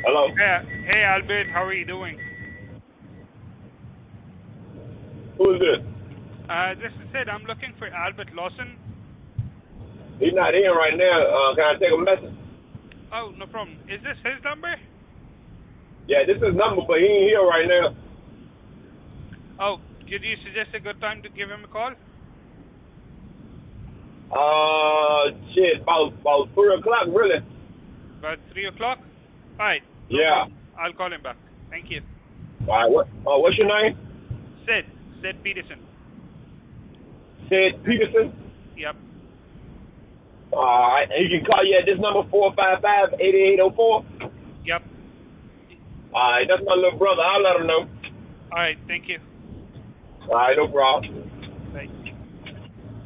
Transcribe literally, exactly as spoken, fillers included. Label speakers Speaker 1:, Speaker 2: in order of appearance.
Speaker 1: Hello.
Speaker 2: Hey, hey Albert, how are you doing?
Speaker 1: Who is this?
Speaker 2: Uh, this is Sid. I'm looking for Albert Lawson.
Speaker 1: He's not in right now. Uh, can I take a message?
Speaker 2: Oh, no problem. Is this his number?
Speaker 1: Yeah, this is his number, but he ain't here right now.
Speaker 2: Oh, could you suggest a good time to give him a call?
Speaker 1: Uh, shit, about about three o'clock, really.
Speaker 2: About three o'clock? Alright, no
Speaker 1: Yeah.
Speaker 2: problem. I'll call him back. Thank you.
Speaker 1: All right. What? Uh, what's your name?
Speaker 2: Sid. Sid Peterson.
Speaker 1: Ted Peterson.
Speaker 2: Yep.
Speaker 1: All right. And you can call you at this number four five five eight eight zero four.
Speaker 2: Yep.
Speaker 1: All right. That's my little brother. I'll let him know.
Speaker 2: Alright, thank you.
Speaker 1: All right. No problem.